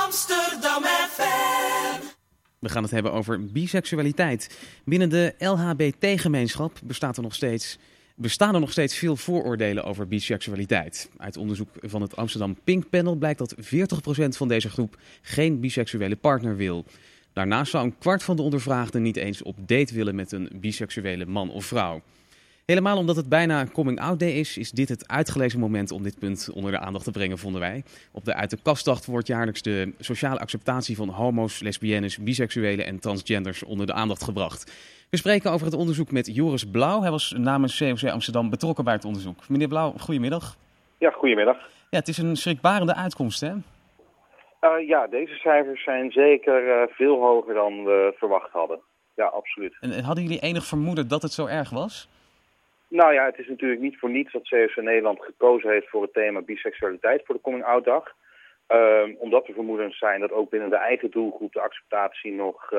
Amsterdam FM. We gaan het hebben over biseksualiteit. Binnen de LHBT-gemeenschap bestaan er nog steeds veel vooroordelen over biseksualiteit. Uit onderzoek van het Amsterdam Pink Panel blijkt dat 40% van deze groep geen biseksuele partner wil. Daarnaast zou een kwart van de ondervraagden niet eens op date willen met een biseksuele man of vrouw. Helemaal omdat het bijna coming-out day is dit het uitgelezen moment om dit punt onder de aandacht te brengen, vonden wij. Op de Uit de Kastdag wordt jaarlijks de sociale acceptatie van homo's, lesbiennes, biseksuelen en transgenders onder de aandacht gebracht. We spreken over het onderzoek met Joris Blauw. Hij was namens COC Amsterdam betrokken bij het onderzoek. Meneer Blauw, goedemiddag. Ja, goedemiddag. Ja, het is een schrikbarende uitkomst, hè? Ja, deze cijfers zijn zeker veel hoger dan we verwacht hadden. Ja, absoluut. En hadden jullie enig vermoeden dat het zo erg was? Nou ja, het is natuurlijk niet voor niets dat COC Nederland gekozen heeft voor het thema biseksualiteit voor de coming-out dag. Omdat er vermoedens zijn dat ook binnen de eigen doelgroep de acceptatie nog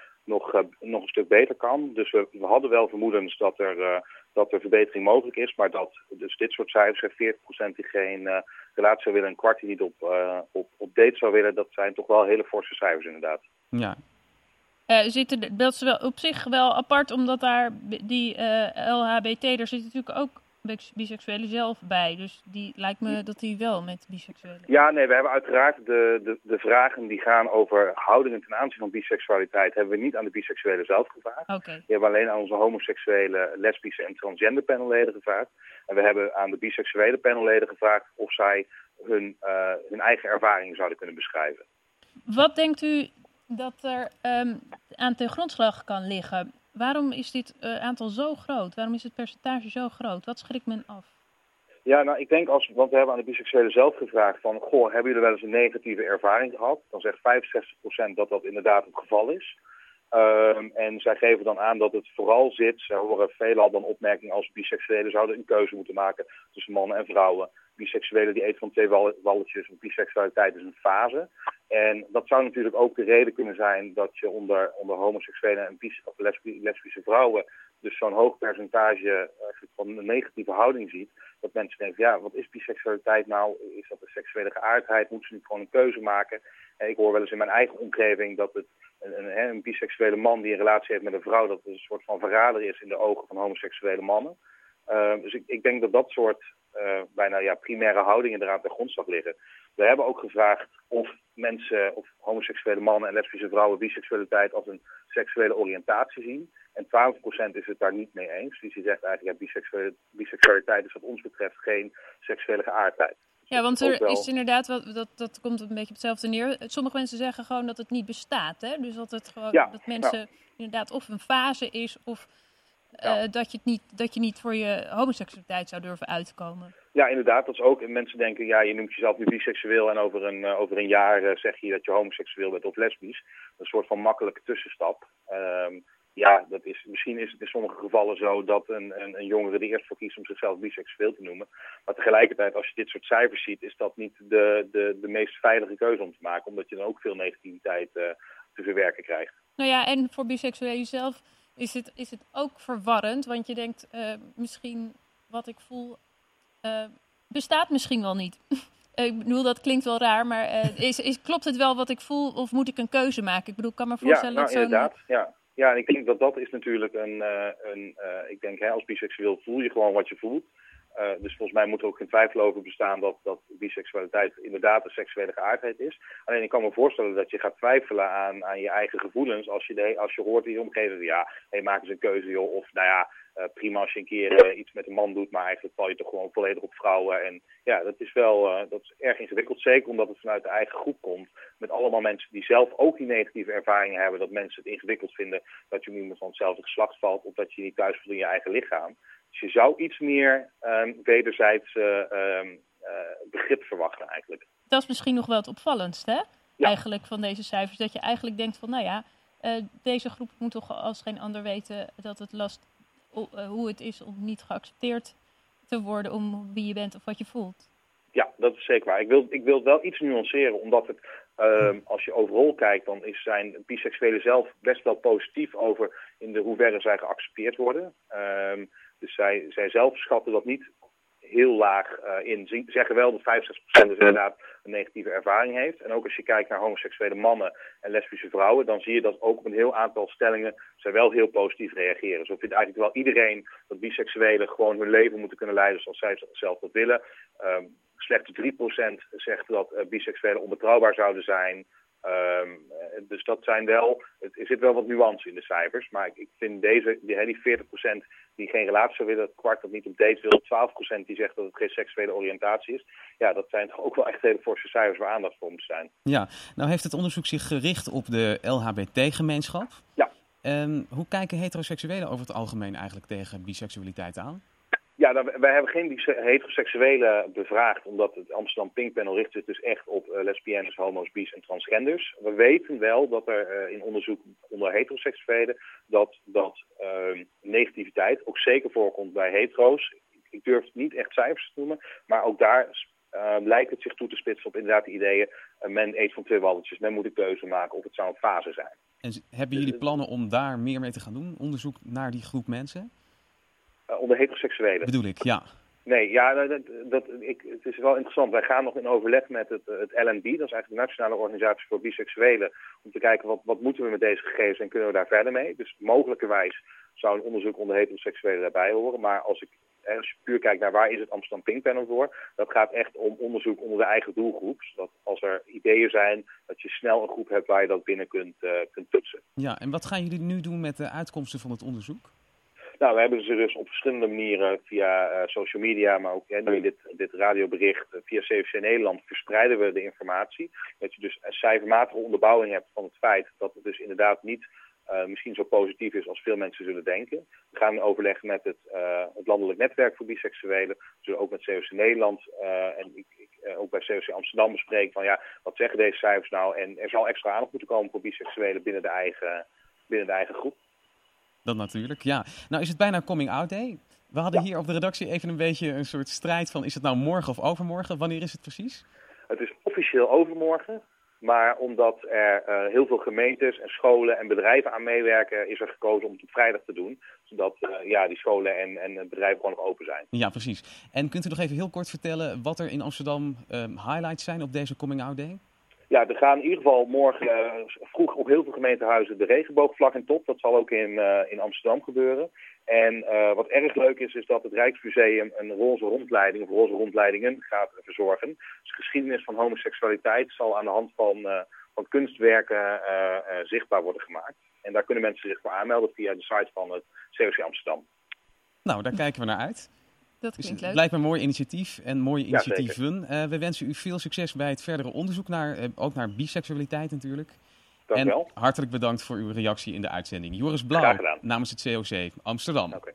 een stuk beter kan. Dus we hadden wel vermoedens dat er verbetering mogelijk is, maar dat dus dit soort cijfers, 40% die geen relatie zou willen, een kwart die niet op date zou willen, dat zijn toch wel hele forse cijfers inderdaad. Ja. Dat is wel op zich wel apart, omdat daar die LHBT, daar zit natuurlijk ook biseksuelen zelf bij. Dus die lijkt me dat die wel met biseksuelen... Ja, nee, we hebben uiteraard de vragen die gaan over houdingen ten aanzien van biseksualiteit, hebben we niet aan de biseksuelen zelf gevraagd. Okay. Die hebben alleen aan onze homoseksuele, lesbische en transgender panelleden gevraagd. En we hebben aan de biseksuele panelleden gevraagd of zij hun eigen ervaringen zouden kunnen beschrijven. Wat denkt u dat er aan ten grondslag kan liggen? Waarom is dit aantal zo groot? Waarom is het percentage zo groot? Wat schrikt men af? Ja, nou, ik denk want we hebben aan de biseksuelen zelf gevraagd van, hebben jullie wel eens een negatieve ervaring gehad? Dan zegt 65% dat inderdaad het geval is. En zij geven dan aan dat het vooral zit, ze horen veelal dan opmerkingen als biseksuelen zouden een keuze moeten maken tussen mannen en vrouwen. Biseksuelen die eten van twee walletjes, biseksualiteit is een fase. En dat zou natuurlijk ook de reden kunnen zijn dat je onder homoseksuelen en lesbische vrouwen dus zo'n hoog percentage van een negatieve houding ziet. Dat mensen denken, ja, wat is biseksualiteit nou? Is dat een seksuele geaardheid? Moeten ze niet gewoon een keuze maken? En ik hoor wel eens in mijn eigen omgeving dat het een biseksuele man die een relatie heeft met een vrouw, dat het een soort van verrader is in de ogen van homoseksuele mannen. Dus ik denk dat soort bijna primaire houdingen eraan ten grondslag liggen. We hebben ook gevraagd of homoseksuele mannen en lesbische vrouwen biseksualiteit als een seksuele oriëntatie zien. En 12% is het daar niet mee eens. Dus die zegt eigenlijk, biseksualiteit is wat ons betreft geen seksuele geaardheid. Ja, want er is inderdaad, dat komt een beetje op hetzelfde neer. Sommige mensen zeggen gewoon dat het niet bestaat. Hè? Dus dat het gewoon dat mensen inderdaad of een fase is of dat je niet voor je homoseksualiteit zou durven uitkomen. Ja, inderdaad. Dat is ook. En mensen denken, ja, je noemt jezelf nu biseksueel en over een jaar zeg je dat je homoseksueel bent of lesbisch. Een soort van makkelijke tussenstap. Misschien is het in sommige gevallen zo dat een jongere er eerst voor kiest om zichzelf biseksueel te noemen. Maar tegelijkertijd, als je dit soort cijfers ziet, is dat niet de meest veilige keuze om te maken. Omdat je dan ook veel negativiteit te verwerken krijgt. Nou ja, en voor biseksuelen zelf is het ook verwarrend. Want je denkt, misschien wat ik voel bestaat misschien wel niet. Ik bedoel, dat klinkt wel raar, maar klopt het wel wat ik voel of moet ik een keuze maken? Ik bedoel, ik kan me voorstellen dat inderdaad, ja. Ja, en ik denk dat is natuurlijk ik denk, als biseksueel voel je gewoon wat je voelt. Dus volgens mij moet er ook geen twijfel over bestaan dat biseksualiteit inderdaad een seksuele geaardheid is. Alleen ik kan me voorstellen dat je gaat twijfelen aan je eigen gevoelens als je hoort in je omgeving, maak eens een keuze joh, of prima als je een keer iets met een man doet, maar eigenlijk val je toch gewoon volledig op vrouwen. En ja, dat is erg ingewikkeld, zeker omdat het vanuit de eigen groep komt. Met allemaal mensen die zelf ook die negatieve ervaringen hebben, dat mensen het ingewikkeld vinden dat je om iemand van hetzelfde geslacht valt, of dat je niet thuis voelt in je eigen lichaam. Dus je zou iets meer wederzijds begrip verwachten eigenlijk. Dat is misschien nog wel het opvallendste, hè? Ja. Eigenlijk van deze cijfers. Dat je eigenlijk denkt van, deze groep moet toch als geen ander weten dat het hoe het is om niet geaccepteerd te worden om wie je bent of wat je voelt. Ja, dat is zeker waar. Ik wil het wel iets nuanceren, omdat het, als je overal kijkt, dan zijn biseksuelen zelf best wel positief over in de hoeverre zij geaccepteerd worden. Dus zij zelf schatten dat niet heel laag in. Ze zeggen wel dat 65% dus inderdaad een negatieve ervaring heeft. En ook als je kijkt naar homoseksuele mannen en lesbische vrouwen, dan zie je dat ook op een heel aantal stellingen zij wel heel positief reageren. Zo vindt eigenlijk wel iedereen dat biseksuelen gewoon hun leven moeten kunnen leiden zoals zij zelf dat willen. Slechts 3% zegt dat biseksuelen onbetrouwbaar zouden zijn. Dus dat zijn wel, er zit wel wat nuance in de cijfers, maar ik vind die 40% die geen relatie zou willen, het kwart dat niet op date wil, 12% die zegt dat het geen seksuele oriëntatie is. Ja, dat zijn toch ook wel echt hele forse cijfers waar aandacht voor moet zijn. Ja, nou heeft het onderzoek zich gericht op de LHBT-gemeenschap. Ja. Hoe kijken heteroseksuelen over het algemeen eigenlijk tegen biseksualiteit aan? Ja, wij hebben geen heteroseksuelen bevraagd, omdat het Amsterdam Pink Panel richt zich dus echt op lesbiennes, homo's, bis en transgenders. We weten wel dat er in onderzoek onder heteroseksuelen dat negativiteit ook zeker voorkomt bij hetero's. Ik durf niet echt cijfers te noemen, maar ook daar lijkt het zich toe te spitsen op inderdaad de ideeën. Men eet van twee walletjes, men moet een keuze maken of het zou een fase zijn. En hebben jullie plannen om daar meer mee te gaan doen? Onderzoek naar die groep mensen? Onder heteroseksuelen. Bedoel ik, ja. Nee, ja, het is wel interessant. Wij gaan nog in overleg met het LNB, dat is eigenlijk de Nationale Organisatie voor Biseksuelen, om te kijken wat moeten we met deze gegevens en kunnen we daar verder mee. Dus mogelijkerwijs zou een onderzoek onder heteroseksuelen daarbij horen. Maar als je puur kijkt naar waar is het Amsterdam Pink Panel voor, dat gaat echt om onderzoek onder de eigen doelgroep. Zodat als er ideeën zijn, dat je snel een groep hebt waar je dat binnen kunt toetsen. Ja, en wat gaan jullie nu doen met de uitkomsten van het onderzoek? Nou, we hebben ze dus op verschillende manieren via social media, maar ook nu dit radiobericht via CFC Nederland verspreiden we de informatie. Dat je dus een cijfermatige onderbouwing hebt van het feit dat het dus inderdaad niet misschien zo positief is als veel mensen zullen denken. We gaan in overleg met het landelijk netwerk voor biseksuelen. We zullen ook met CFC Nederland en ook bij CFC Amsterdam bespreken van ja, wat zeggen deze cijfers nou? En er zal extra aandacht moeten komen voor biseksuelen binnen de eigen groep. Dat natuurlijk, ja. Nou is het bijna Coming Out Day. We hadden hier op de redactie even een beetje een soort strijd van is het nou morgen of overmorgen? Wanneer is het precies? Het is officieel overmorgen, maar omdat er heel veel gemeentes en scholen en bedrijven aan meewerken, is er gekozen om het op vrijdag te doen. Zodat die scholen en bedrijven gewoon nog open zijn. Ja, precies. En kunt u nog even heel kort vertellen wat er in Amsterdam highlights zijn op deze Coming Out Day? Ja, er gaan in ieder geval morgen vroeg op heel veel gemeentehuizen de regenboogvlag in top. Dat zal ook in Amsterdam gebeuren. En wat erg leuk is dat het Rijksmuseum een roze rondleiding of roze rondleidingen gaat verzorgen. Dus de geschiedenis van homoseksualiteit zal aan de hand van kunstwerken zichtbaar worden gemaakt. En daar kunnen mensen zich voor aanmelden via de site van het COC Amsterdam. Nou, daar kijken we naar uit. Dat klinkt leuk. Het lijkt me een mooi initiatief en mooie initiatieven. We wensen u veel succes bij het verdere onderzoek ook naar biseksualiteit natuurlijk. Dank u wel. En hartelijk bedankt voor uw reactie in de uitzending. Joris Blauw namens het COC Amsterdam. Okay.